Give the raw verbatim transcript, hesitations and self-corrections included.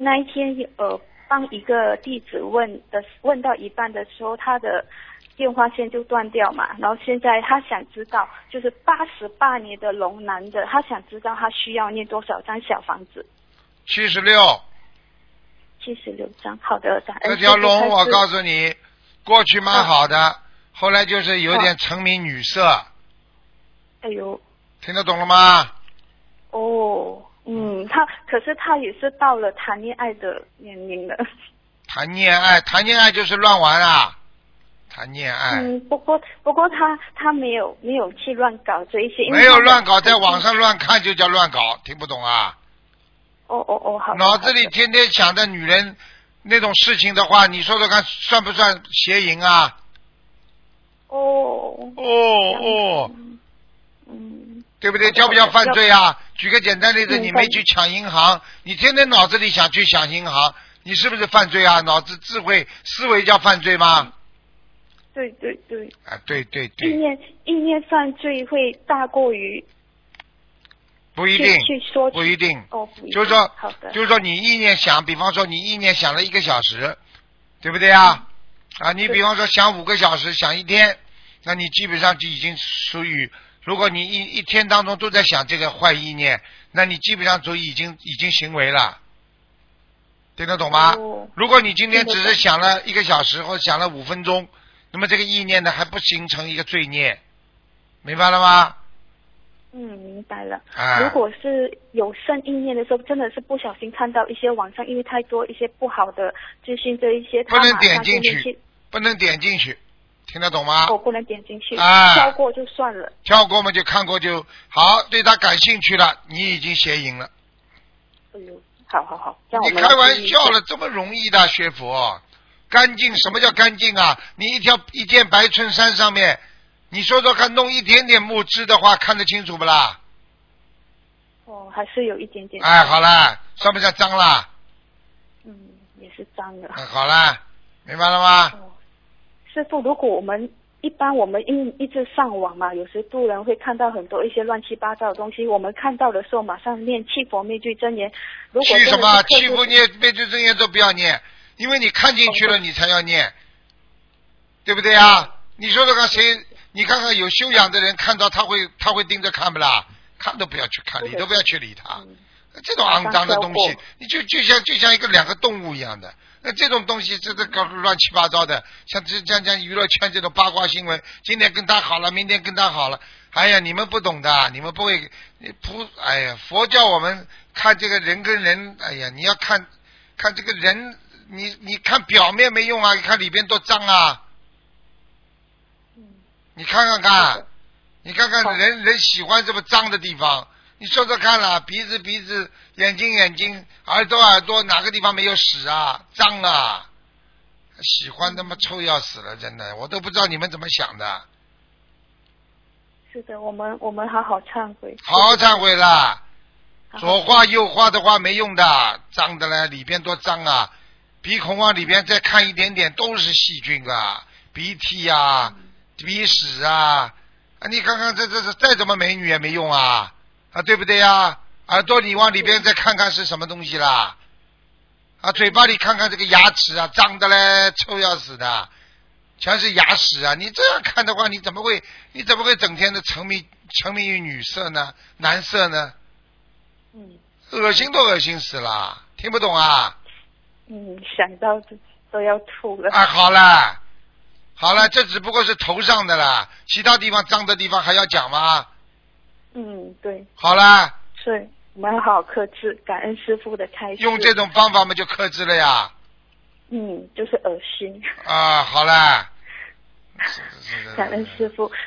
那一天呃帮一个弟子问的，问到一半的时候，他的电话线就断掉嘛，然后现在他想知道，就是八十八年的龙男的，他想知道他需要念多少张小房子？ 七十六。 七十六张，好的，感恩。 这条龙我告诉你，过去蛮好的，啊、后来就是有点沉迷女色。 哎呦， 听得懂了吗？ 哦，嗯，他可是他也是到了谈恋爱的年龄了。 谈恋爱，谈恋爱就是乱玩啊！谈恋爱。 嗯，不过不过他他没有没有去乱搞这一些。 没有乱搞，在网上乱看就叫乱搞，听不懂啊？ 哦哦哦，好。 脑子里天天想着女人那种事情的话，你说说看，算不算邪淫啊？ 哦。 哦哦。 嗯。 对不对？叫不叫犯罪啊？举个简单例子，你没去抢银行，你天天脑子里想去抢银行，你是不是犯罪啊？脑子智慧思维叫犯罪吗？ 对对对。 啊，对对对。 意念意念犯罪会大过于。 不一定， 去说不一定。 哦，不一定。 就是说， 好的。 就是说，你意念想，比方说你意念想了一个小时，对不对啊？嗯、啊，你比方说想五个小时，想一天，那你基本上就已经属于。如果你一一天当中都在想这个坏意念，那你基本上就已经已经行为了，听得懂吗？ 哦、 如果你今天只是想了一个小时或者想了五分钟，那么这个意念呢还不形成一个罪孽，明白了吗？ 嗯，明白了。 啊、 如果是有生意念的时候，真的是不小心看到一些网上因为太多一些不好的资讯，这一些不能点进去，不能点进去。听得懂吗？ 我不能点进去， 啊， 跳过就算了。 跳过嘛就看过就好，对他感兴趣了，你已经邪淫了。 哎呦，好好好， 你开玩笑了，这么容易的学佛？干净什么叫干净啊？你一条一件白衬衫上面，你说说看，弄一点点木质的话，看得清楚不啦？ 哦，还是有一点点。 哎，好了，算不算脏啦？ 嗯，也是脏的。 嗯，好了，明白了吗？ 哦，师父，如果我们一般我们一一直上网嘛，有时渡人会看到很多一些乱七八糟的东西，我们看到的时候马上念七佛灭罪真言。如果去什么七佛念灭罪真言都不要念，因为你看进去了， 哦、 你才要念，对不对啊？你说说看谁？你看看有修养的人看到他会他会盯着看不啦？看都不要去看，理都不要去理他。嗯、这种肮脏的东西，你就就像就像一个两个动物一样的。那这种东西，这这搞乱七八糟的，像这像像娱乐圈这种八卦新闻，今天跟他好了，明天跟他好了，哎呀，你们不懂的，你们不会，你不，哎呀，佛教我们看这个人跟人，哎呀，你要看看这个人，你你看表面没用啊，你看里边多脏啊，你看看看，你看看人人喜欢这么脏的地方。你说说看了，鼻子鼻子，眼睛眼睛，耳朵耳朵，哪个地方没有屎啊？脏啊！喜欢他妈臭要死了，真的，我都不知道你们怎么想的。 是的，我们我们好好忏悔。 好好忏悔啦！左画右画的话没用的，脏的嘞，里边多脏啊！鼻孔往里边再看一点点，都是细菌啊，鼻涕啊，鼻屎啊！啊，你看看这这这再怎么美女也没用啊！啊，对不对呀？耳朵你往里边再看看是什么东西啦？啊，嘴巴里看看这个牙齿啊，脏的嘞，臭要死的，全是牙屎啊！你这样看的话，你怎么会你怎么会整天的沉迷沉迷于女色呢？男色呢？ 嗯， 恶心都恶心死了，听不懂啊？ 嗯，想到都要吐了。 啊，好了，好了，这只不过是头上的啦，其他地方脏的地方还要讲吗？ 嗯，对。 好啦。 是，我们要好好克制，感恩师父的开示。 用这种方法嘛，就克制了呀。 嗯，就是恶心。 啊，好啦。 感恩师父。